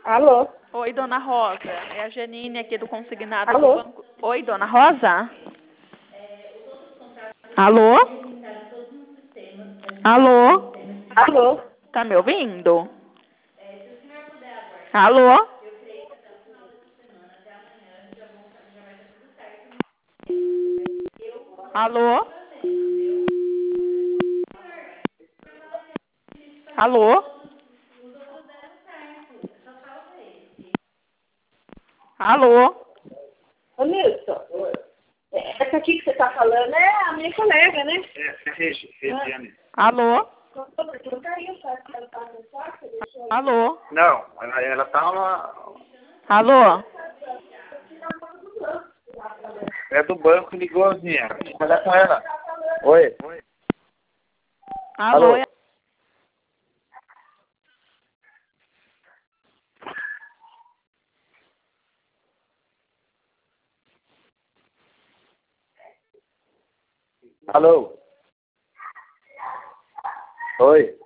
Alô? Oi, dona Rosa. É a Janine aqui do consignado do Alô? banco. Oi, dona Rosa? Alô? Alô? Alô? Tá me ouvindo? Alô? Alô? Alô? Alô? Ô, Nilson, essa aqui que você está falando é a minha colega, né? Regiane. Alô? Não caiu, sabe? Ela tá com saco, deixou aí. Alô? Não, ela tá lá. Alô? É do banco, ligouzinha. Fala com ela. Oi. Alô? Alô? Alô? Oi.